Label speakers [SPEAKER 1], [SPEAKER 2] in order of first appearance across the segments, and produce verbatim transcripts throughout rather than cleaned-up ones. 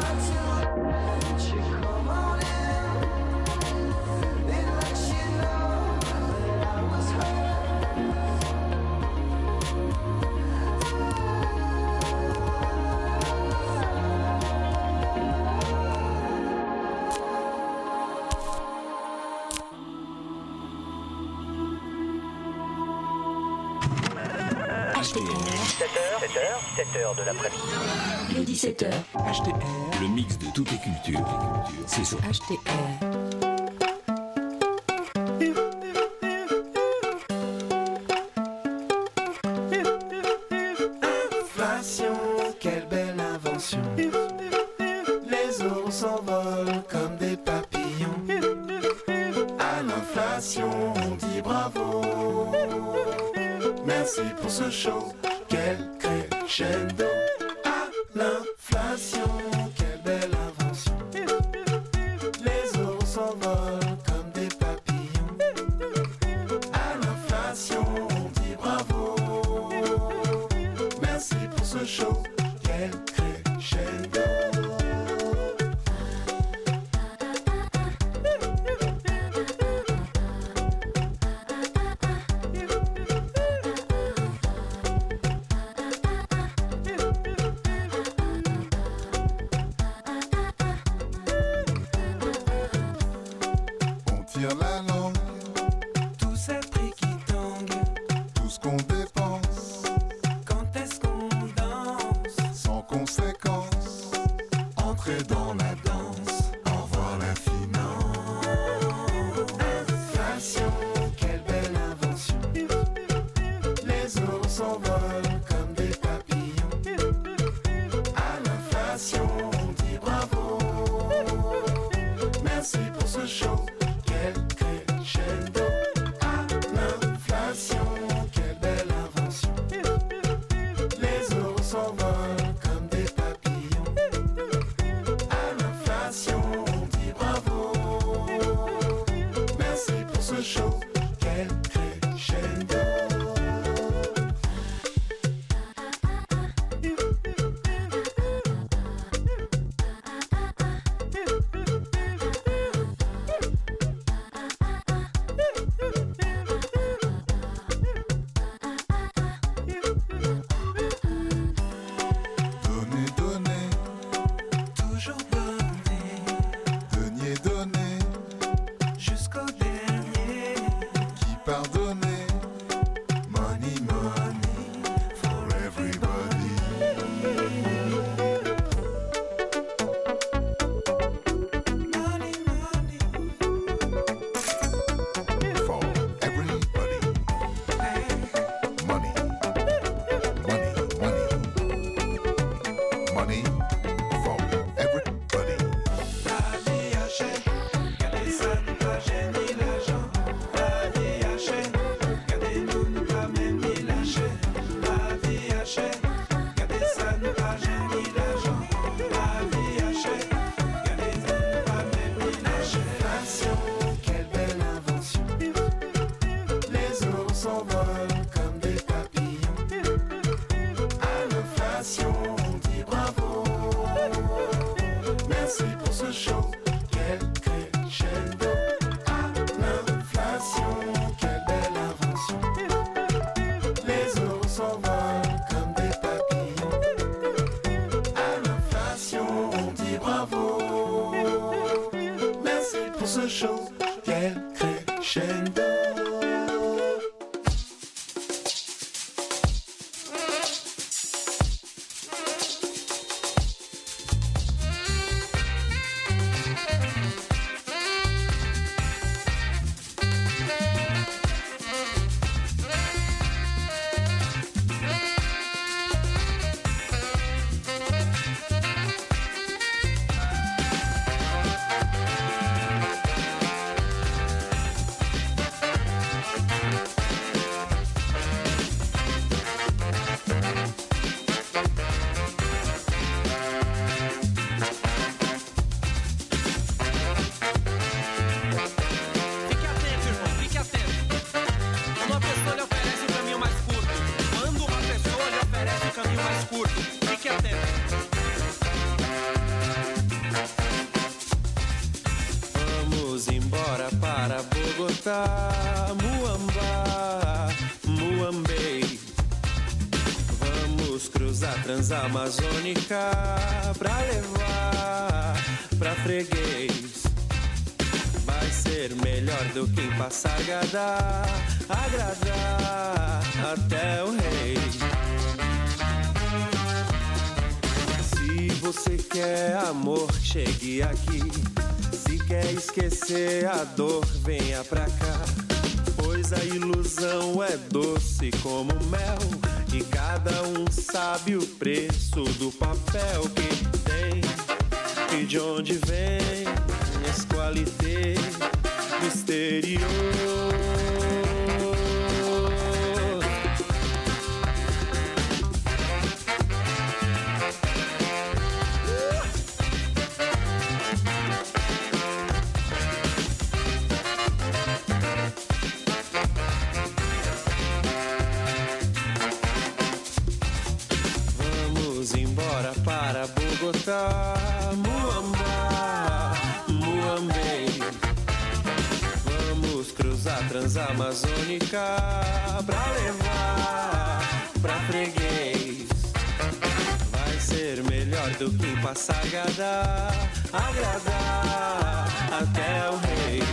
[SPEAKER 1] dix-sept heures de l'après-midi.
[SPEAKER 2] Il est dix-sept heures.
[SPEAKER 3] H T R. Le mix de toutes les cultures. C'est sur
[SPEAKER 2] H T R.
[SPEAKER 4] Inflation, quelle belle invention. Les euros s'envolent comme des papillons. À l'inflation, on dit bravo. Merci pour ce show, quel crescendo. À l'inflation, quelle belle invention. Les euros s'envolent comme des papillons. À l'inflation, on dit bravo. Merci pour ce show, quel crescendo.
[SPEAKER 5] La langue,
[SPEAKER 4] Tous ces prix qui tanguent,
[SPEAKER 5] tout ce qu'on dépense,
[SPEAKER 4] quand est-ce qu'on danse?
[SPEAKER 5] sans conséquence,
[SPEAKER 4] Entrer dans la danse,
[SPEAKER 5] au revoir la finance.
[SPEAKER 4] inflation, quelle belle invention. Les euros s'envolent comme des papillons. À l'inflation, on dit bravo. Merci pour ce show, quel crescendo. À l'inflation, quelle belle invention. Les euros s'envolent comme des papillons. À l'inflation, on dit bravo. Merci pour ce show, quel crescendo.
[SPEAKER 6] Bogotá, Muamba, Muambei. Vamos cruzar Transamazônica pra levar pra freguês. Vai ser melhor do que em Passargada, agradar até o rei. Se você quer amor, chegue aqui. Se quer esquecer a dor, venha pra cá. Pois a ilusão é doce como mel, e cada um sabe o preço do papel que tem e de onde vem esse qualité do exterior. Para Bogotá, Muamba, Muambei. Vamos cruzar Transamazônica pra levar pra freguês. Vai ser melhor do que em Passargada, agradar até o rei.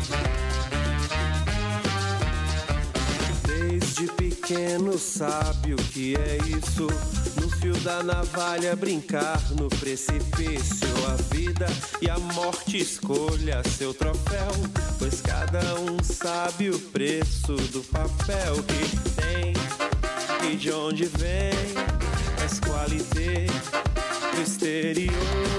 [SPEAKER 6] Desde pequeno sabe o que é isso. No fio da navalha brincar no precipício. A vida e a morte escolha seu troféu, pois cada um sabe o preço do papel que tem e de onde vem essa qualité do exterior.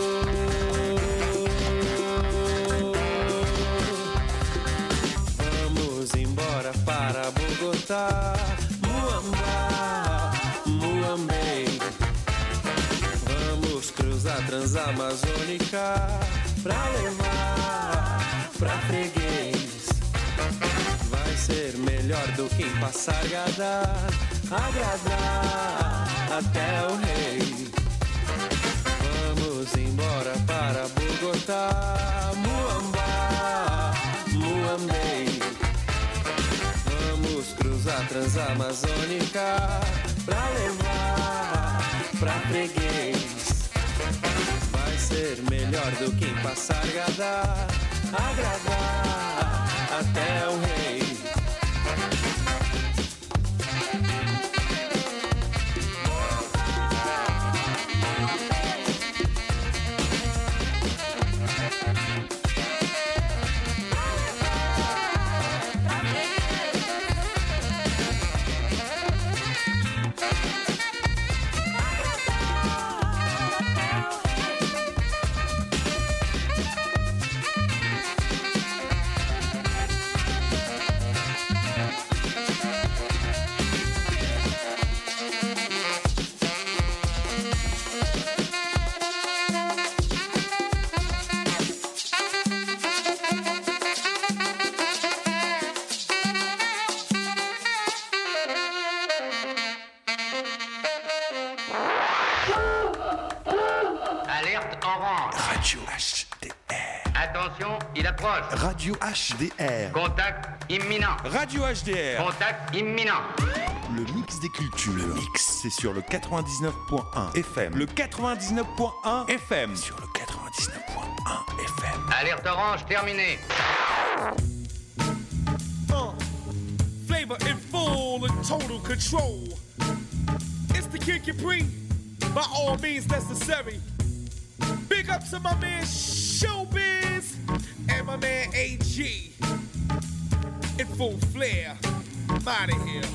[SPEAKER 6] Vamos embora para Bogotá, Muamba, Muambei. Vamos cruzar Transamazônica pra levar pra freguês. Vai ser melhor do que em Passargada, agradar até o rei. Vamos embora para Bogotá, Muamba, Muambei. Vamos cruzar Transamazônica pra levar pra freguês. Vai ser melhor do que em Passargada, agradar até o rei.
[SPEAKER 7] Radio H D R.
[SPEAKER 1] Contact imminent.
[SPEAKER 6] Radio H D R.
[SPEAKER 1] Contact imminent.
[SPEAKER 7] Le mix des cultures. Le mix, c'est sur le quatre-vingt-dix-neuf point un F M.
[SPEAKER 6] Le quatre-vingt-dix-neuf point un F M.
[SPEAKER 7] Sur le quatre-vingt-dix-neuf point un F M.
[SPEAKER 1] Alerte orange terminée.
[SPEAKER 8] Uh, flavor in full and total control. It's the Kid Capri, by all means necessary. Big up to my man Showbiz and my man A G. In full flair. I'm out of here.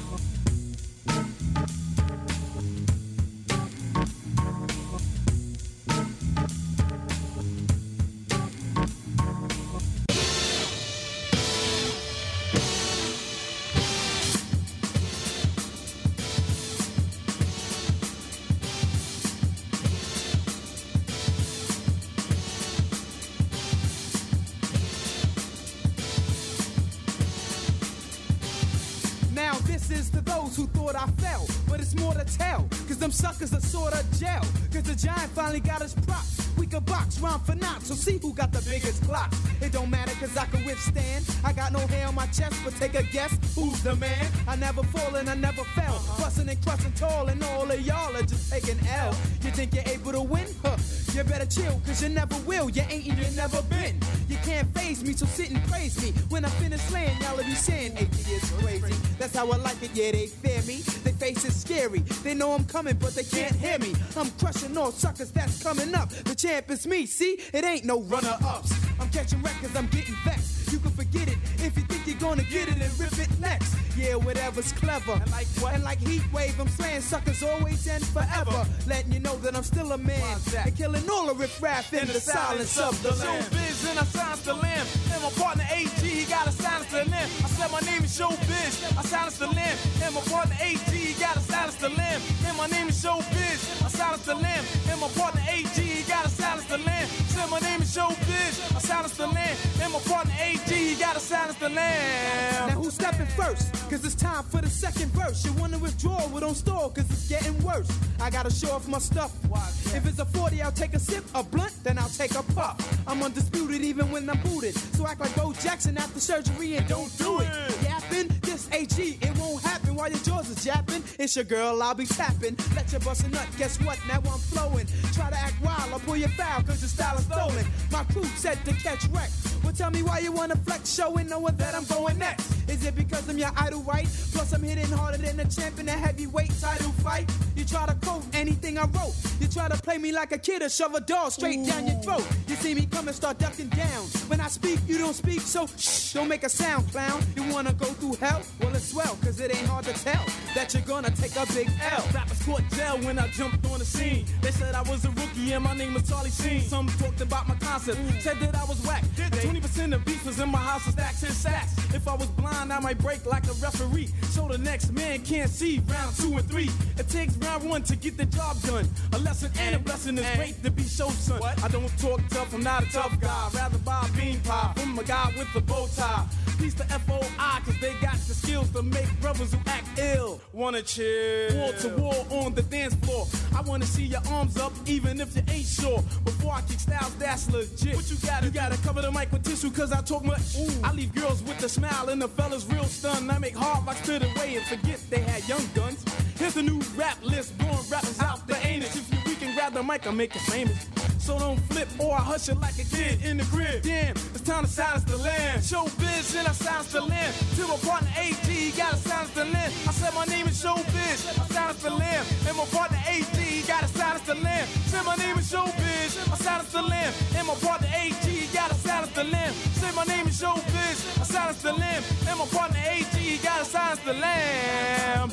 [SPEAKER 8] Who thought I fell, but it's more to tell. Cause them suckers are sorta gel. Cause the giant finally got his props. We
[SPEAKER 9] we can box round for knots, so see who got the biggest clocks. It don't matter cause I can withstand. I got no hair on my chest, but take a guess, who's the man? I never fall and I never fell. Bustin' and crushin' tall and all of y'all are just taking L. You think you're able to win? Huh. You better chill cause you never will. You ain't and you never been. You can't faze me, so sit and praise me. When I finish slaying, y'all will be saying A T is crazy. That's how I like it, yeah, they fear me. They face is scary. They know I'm coming, but they can't hear me. I'm crushing all suckers that's coming up. The champ is me, see? It ain't no runner-ups. I'm catching records, I'm getting vexed. You can forget it if you think you're gonna get it and rip it next. Yeah, whatever's clever. And like what? And like heat wave, I'm slaying suckers always and forever. Letting you know that I'm still a man. And killing all the riff-raff in, in the, the silence, silence of the land.
[SPEAKER 8] Showbiz and I silence the lamb. And my partner A G, he gotta silence the lamb. I said my name is Showbiz, I silence the lamb. And my partner A G, he gotta silence the lamb. And my name is Showbiz, I silence the lamb. And my partner A G, he gotta silence the lamb. Said my name is Showbiz, I silence the lamb. And my partner A G, he gotta silence the lamb.
[SPEAKER 9] Now who's stepping first? Cause it's time for the second verse. You wanna withdraw, well don't stall, cause it's getting worse. I gotta show off my stuff. If it's a forty, I'll take a sip. A blunt, then I'll take a puff. I'm undisputed even when I'm booted. So act like Bo Jackson after surgery and don't do it. Yapping, this A G, it won't happen while your jaws is japping. It's your girl, I'll be tapping. Let you bust a nut, guess what? Now I'm flowing. Try to act wild, I'll pull your foul, cause your style is stolen. My crew set to catch wreck. Well, tell me why you wanna flex, showing knowing that I'm going next. Is it because I'm your idol, right? Plus I'm hitting harder than a champ in a heavyweight title fight. You try to quote anything I wrote. You try to play me like a kid or shove a dog straight Ooh. Down your throat. You see me come and start ducking down. When I speak, you don't speak, so shh, don't make a sound, clown. You wanna go through hell? Well, it's swell, cause it ain't hard to tell that you're gonna take a big L.
[SPEAKER 8] Rappers caught jail when I jumped on the scene. They said I was a rookie and my name was Charlie Sheen. Some talked about my concept, Ooh. Said that I was whack. twenty percent of beats was in my house of stacks and sacks. If I was blind, I might break like a referee. So the next man can't see round two and three. It takes round one to get the job done. A lesson and a blessing is great to be show son. What? I don't talk tough, I'm not a tough guy. Rather buy a bean pie from a guy with a bow tie. Peace to F O I, cause they got the skills to make brothers who act ill wanna chill. Wall to wall on the dance floor. I wanna see your arms up, even if you ain't sure. Before I kick styles, that's legit. What you gotta, you gotta cover the mic with tissue, cause I talk much. Ooh. I leave girls with a smile and the fellas real stunned. I make hard rocks to the way and forget they had young guns. Here's a new rap list, blowing rappers out the anus. If you we can grab the mic, I'll make it famous. So don't flip or I hush it like a kid in the crib. Damn, it's time to silence the land. Showbiz and I silence the land. To my partner A G, gotta silence the land. I said my name is Showbiz, I silence the land. And my partner A G, gotta silence the land. Say my name is Showbiz, I silence the land. And my partner A G, gotta silence the land. Say my name is Showbiz, I silence the land. And my partner A G, gotta silence the lamb.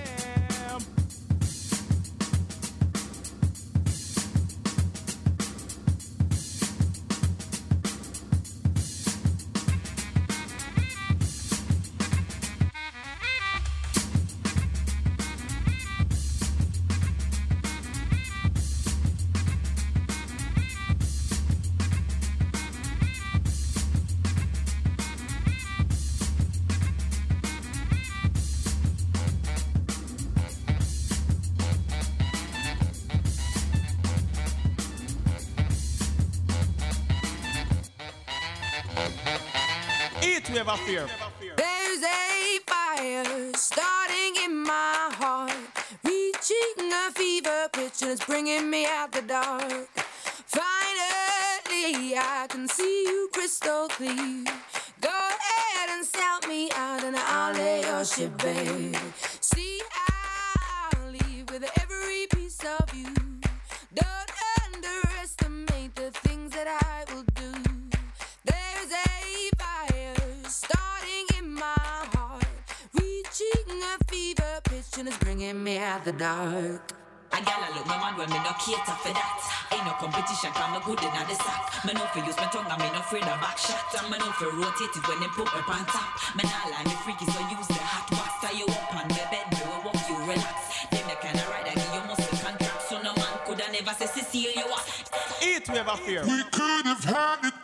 [SPEAKER 10] Never fear.
[SPEAKER 11] There's a fire starting in my heart, reaching a fever pitch and it's bringing me out the dark. Finally, I can see you crystal clear. Go ahead and sell me out and I'll lay your shit, babe. See, I'll leave with every piece of you. Don't underestimate the things that I will do. There's a fire starting in my heart, reaching a fever pitch and it's bringing me out the dark.
[SPEAKER 2] A gal a look my man when me no cater for that. Ain't no competition, cause me good inna the sack. Me no fi use my tongue and me no afraid of back shot. And me no fi rotate it when they put me on top. Me nah lie, me freaky so use the hot box. Tie you up on my bed, me will walk you relax. Them the kind of ride I give you muscle contract. So no man coulda never say Cecile you what.
[SPEAKER 10] Eat we ever fear.
[SPEAKER 5] We could have had it.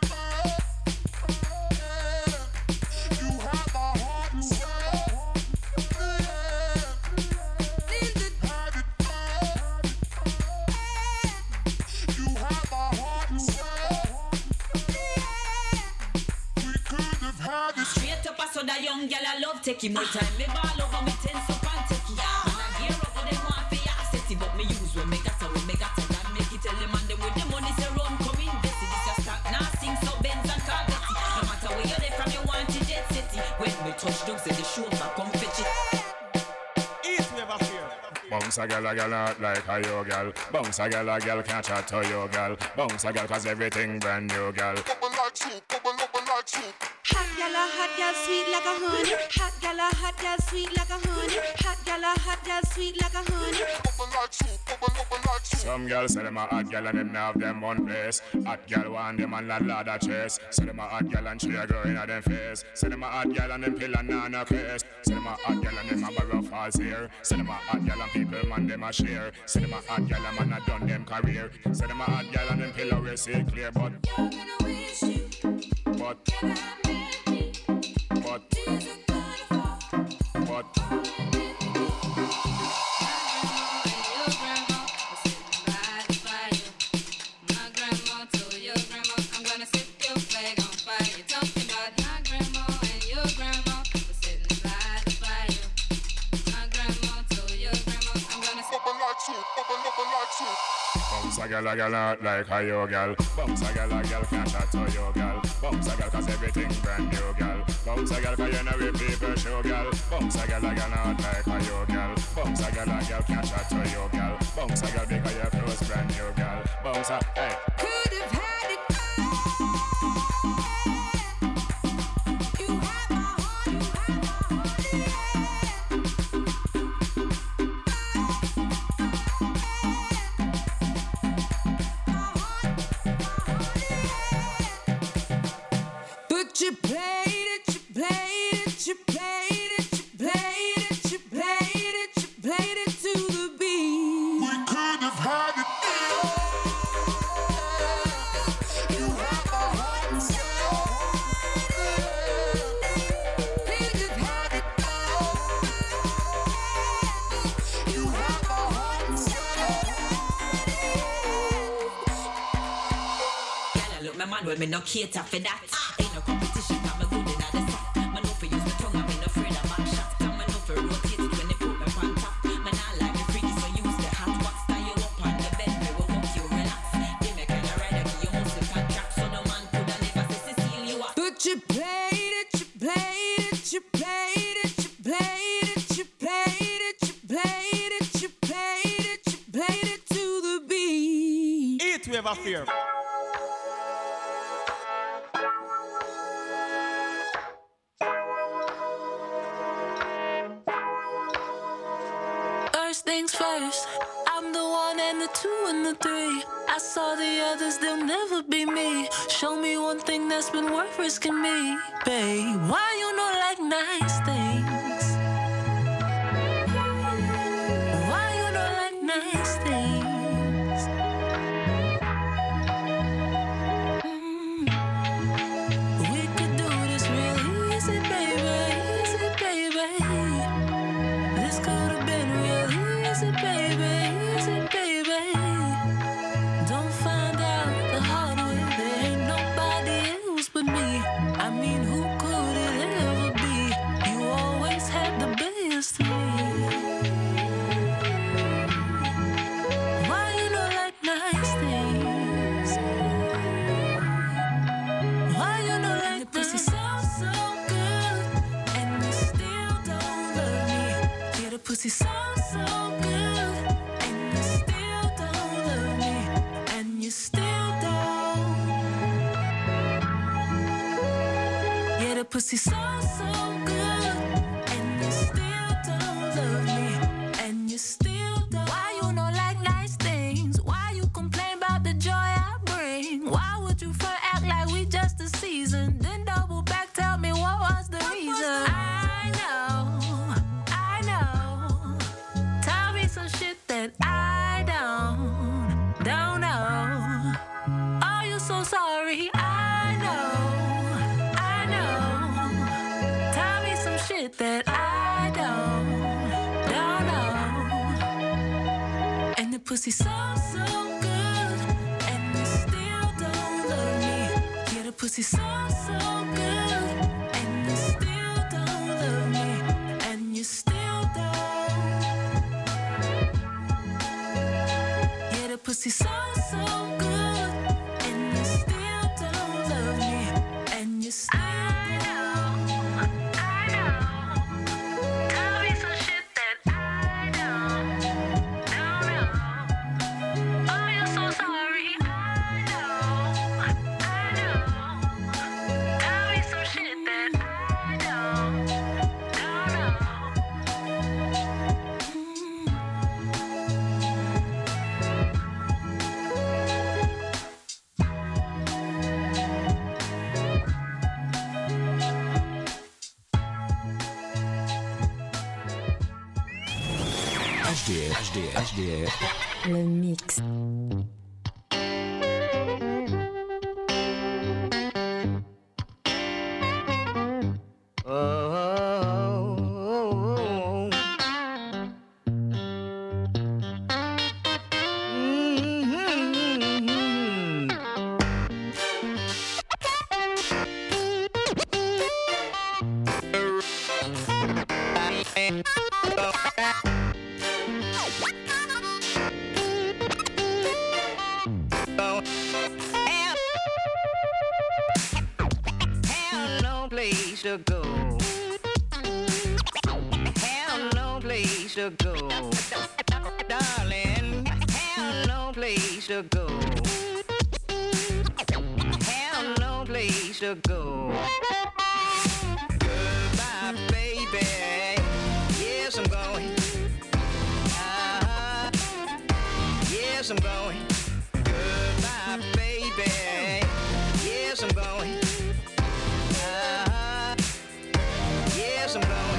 [SPEAKER 11] Heart
[SPEAKER 2] so that young gal I love take him. No time me ball over me tense up and take it. Man I gear up for them want for ya set it, but me use when me got a when me got a and make it tell them and them with the money say run come in this this your stock now sing so Benz and Corvette. No matter where you there from you want to jet city. When me touch down say the chauffeur come fetch it.
[SPEAKER 10] Eat we ever fear.
[SPEAKER 12] Bounce a gal a gal not like a yo gal. Bounce a gal a gal can't chat to yo gal. Bounce a gal cause everything brand new gal.
[SPEAKER 5] Bubble like soup, bubble, bubble like soup.
[SPEAKER 11] Hot gal, a hot gal, sweet like a honey. Hot gal, a hot gal, sweet like a honey. Hot gal, a hot gal, sweet like a honey.
[SPEAKER 5] Bubble like soup, bubble, bubble like soup.
[SPEAKER 12] Some gal say them a hot gal and them now have them one place. Hot gal want them and lad lad a chase. Say them a hot gal and she a girl in a them face. Say them a hot gal and them pill and nana case. Say them a hot gal and them a borrow falls here. Say them a hot gal and people man them a share. Say them a hot gal and man a done them career. Say them a hot gal and them pill always see clear, but but but but Bounce a gal a gal not like a yo gal. Bounce a gal a gal can't chat to yo gal. Bounce a gal cause everything brand new gal. Bounce a gal cause you know we people show gal. Bounce a gal a gal not like a yo gal. Bounce a gal a gal can't chat to yo gal. Bounce a gal because your clothes brand new gal. Bounce a hey.
[SPEAKER 11] Could have had it all. You have my heart, you have my heart, yeah. You played it, you played it, you played it, you played it, you played it, you played it to the beat.
[SPEAKER 5] We could have had it all. You have my heart and soul.
[SPEAKER 11] Could have had it all.
[SPEAKER 5] You have my heart and soul.
[SPEAKER 2] Girl, I look my man, well me no cater for that. Ain't no competition, got me good inna the sack. Man know for use my tongue, I me no afraid of back shot. Come man know for rotate it when they put me on top. Man I like me freaky, so use the hot wax. Tie you up on the bed, me will make you relax. Give me kinda rider, give you muscle contract, so no man coulda never say Cecile you are.
[SPEAKER 11] But you played it, you played it, you played it, you played it, you played it, you played it, you played it, you played it to the beat.
[SPEAKER 10] Eat we ever fear.
[SPEAKER 11] First things first, I'm the one and the two and the three. I saw the others, they'll never be me. Show me one thing that's been worth risking me, babe. Why you not like nice things? Why you not like nice things? Mm. We could do this real easy, baby, easy, baby. This could have been real easy, baby, easy, baby. Don't find out the hard way. There ain't nobody else but me. I mean, who could it ever be? You always had the best of me. Why you not like nice things? Why you not like the pussy so, so good and you still don't love me? Yeah, the pussy so, so good and you still don't love me. And you still don't. Yeah, the pussy so, so good and you still don't love me. And you still don't. Why you not like nice things? Why you complain about the joy I bring? Why would you first act like we just a season? Then double back, tell me what was the reason? I know, I know. Tell me some shit that I don't, don't know. Are you so sorry? I know, I know. Tell me some shit that I don't, don't know. And the pussy so, so good and you still don't love me. Yeah, the pussy so, so good and you still don't pussy so, so good, and you still don't love me, and you still I know, I know. Tell me some shit that I don't, don't know. Oh, you're so sorry. I know, I know. Tell me some shit that I don't, don't know.
[SPEAKER 3] H D R, H D R, H D R.
[SPEAKER 13] Le mix.
[SPEAKER 14] To go. Have no place to go. Darling, have no place to go. Have no place to go. Goodbye, baby. Yes, I'm going. Uh-huh. Yes, I'm going. Goodbye, baby. Yes, I'm going. Yes, I'm going.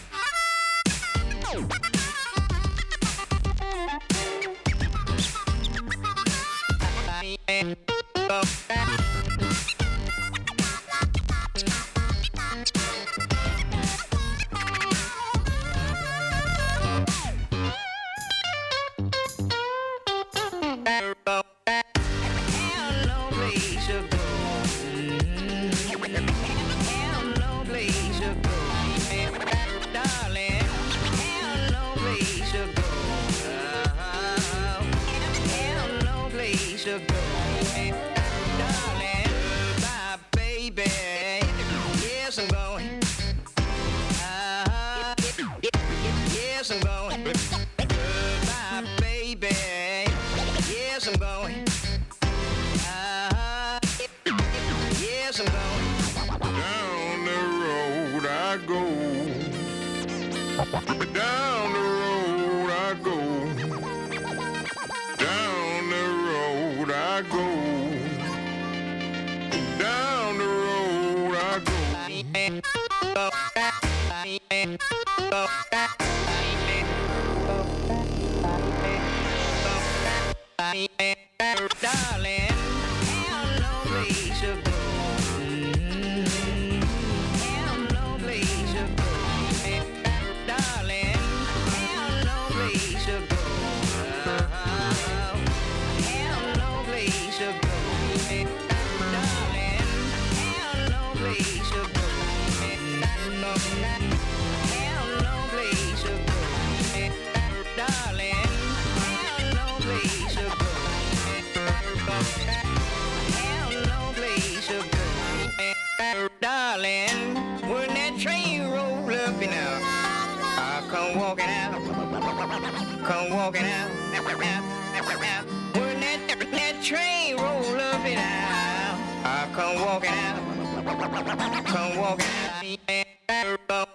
[SPEAKER 12] Down the road I go. Down the road I go. Down the road I go.
[SPEAKER 14] Darling, have no place to go. Have no place to go. Darling, have no place to go. Have no place to go. Darling, have no place to go. Have no place to go. Darling, have no place to go. Have no place to go. Darling, when that train roll up and out, I come walking out, come walking out. When that, that train roll up and out, I come walking out, come walking out.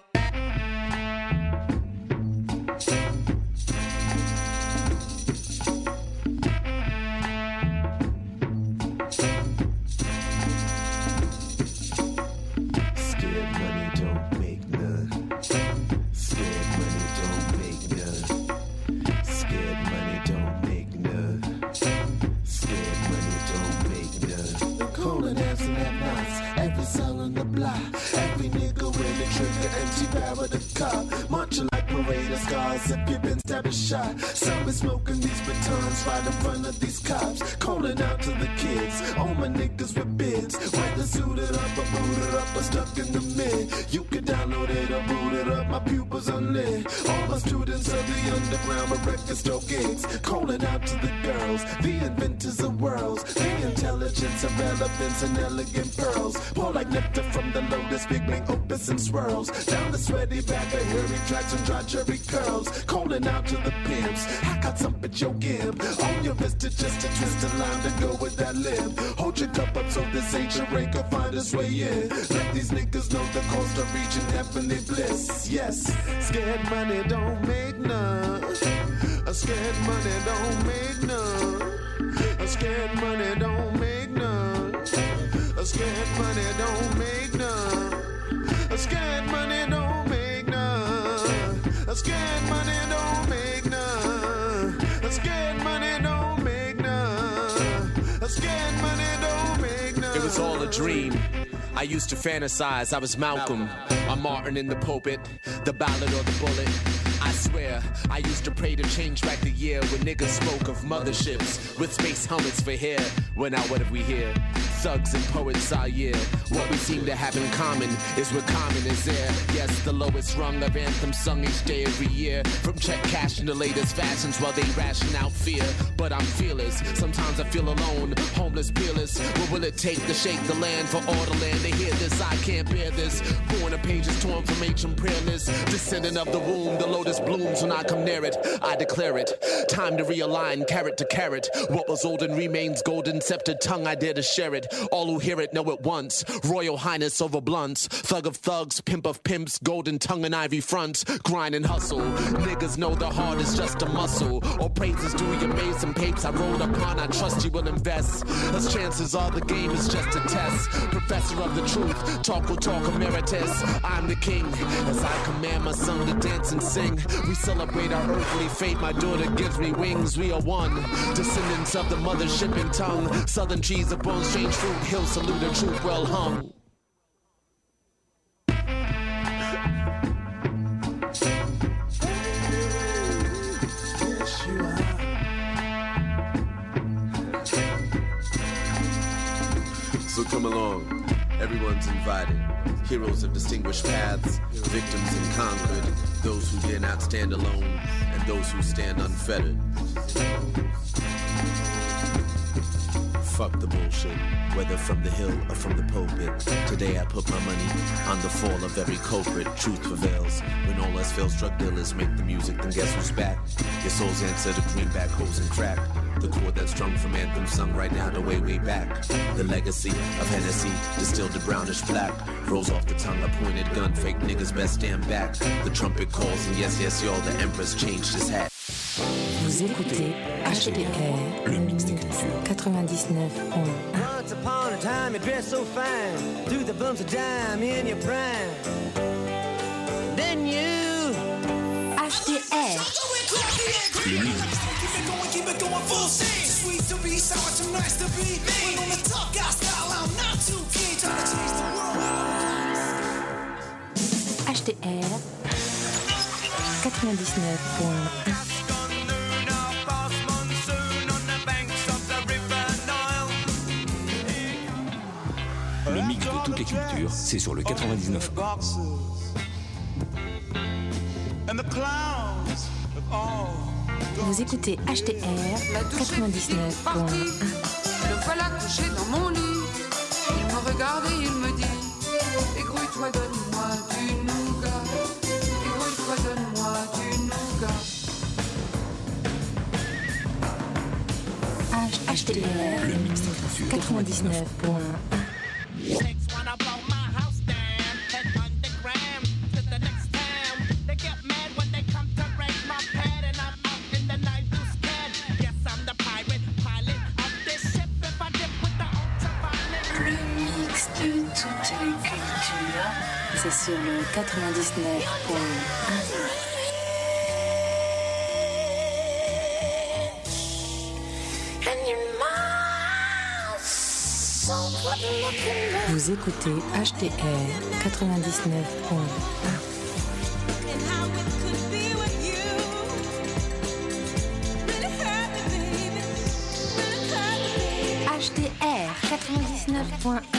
[SPEAKER 4] Empty barrel of the car, much like parade of scars. If you've been stabbed
[SPEAKER 6] got a shot. Some is smoking these batons right in front of these cops. Calling out to the kids, all my niggas with bids. Whether suited up or booted up or stuck in the mid. You can download it or boot it up, my pupils unlit. All my students of the underground with record store gigs. Calling out to the girls, the inventors of worlds. The intelligence of relevance and elegant pearls. Pour like nectar from the lotus, big bang opus and swirls. Down the sweaty back of hairy tracks and dry cherry curls. Calling out to the pimps, I got some at your gib. On your wrist is just a twist of line to go with that lip. Hold your cup up so this ancient rain can find its way in. Let these niggas know the cost of reaching heavenly bliss. Yes, scared money don't make none. A scared money don't make none. A scared money don't make none. A scared money don't make none. A scared money don't make none. A scared money don't make none. A scared money don't make none. A scared money don't make none.
[SPEAKER 13] It was all a dream. I used to fantasize I was Malcolm, I'm Martin in the pulpit, the ballad or the bullet. I swear, I used to pray to change back the year when niggas spoke of motherships with space helmets for hair. Well, now what have we here? Thugs and poets are yeah. What we seem to have in common is we're common is there. Yes, the lowest rung of anthems sung each day every year. From check cashing the latest fashions while they ration out fear. But I'm fearless, sometimes I feel alone, homeless, peerless. What will it take to shake the land for all the land to hear this? I can't bear this. Born of pages torn from ancient prayer lists. Descendant of the womb, the lotus blooms when I come near it. I declare it. Time to realign carrot to carrot. What was olden remains golden. Sceptered tongue, I dare to share it. All who hear it know it once. Royal Highness over blunts. Thug of thugs, pimp of pimps. Golden tongue and ivy fronts. Grind and hustle. Niggas know the heart is just a muscle. All praises due your base and papes I rolled upon. I trust you will invest. As chances are the game is just a test. Professor of the truth. Talk will talk emeritus. I'm the king. As I command my son to dance and sing. We celebrate our earthly fate. My daughter gives me wings. We are one. Descendants of the mothership and tongue. Southern trees upon strange fruit. He'll salute a truth well hung.
[SPEAKER 6] So come along, everyone's invited. Heroes of distinguished paths, victims and conquered, those who dare not stand alone, and those who stand unfettered. Fuck the bullshit, whether from the hill or from the pulpit. Today I put my money on the fall of every culprit. Truth prevails when all else fails. Drug dealers make the music, then guess who's back? Your soul's answer to greenback hoes and crack. The chord that's strung from anthem sung right now the way way back. The legacy of Hennessy distilled to brownish black rolls off the tongue, a pointed gun. Fake niggas best stand back. The trumpet calls and yes yes y'all, the empress changed his hat.
[SPEAKER 15] Vous écoutez H T R, le mix des cultures. quatre-vingt-dix-neuf point un.
[SPEAKER 16] Once upon a time you dressed so fine, threw the bumps of dime in your prime. Then you
[SPEAKER 15] H T R.
[SPEAKER 3] Le mix.
[SPEAKER 5] Keep it going full steam. Sweet to be, sour too nice to be. When on the top guy style, I'm not too keen. Trying to change the world.
[SPEAKER 15] H T R quatre-vingt-dix-neuf point un.
[SPEAKER 3] Le mix de toutes les cultures, c'est sur le quatre-vingt-dix-neuf point un.
[SPEAKER 15] Vous écoutez H T R quatre-vingt-dix-neuf point un.
[SPEAKER 11] Le voilà couché dans mon lit. Il me regarde et il me dit: égrouille-toi, donne-moi du nougat. Égrouille-toi, donne-moi du nougat.
[SPEAKER 15] H T R, le mix des cultures quatre-vingt-dix-neuf point un. C'est sur le quatre-vingt-dix-neuf point un. Vous écoutez H T R quatre-vingt-dix-neuf point un. H D R quatre-vingt-dix-neuf point un.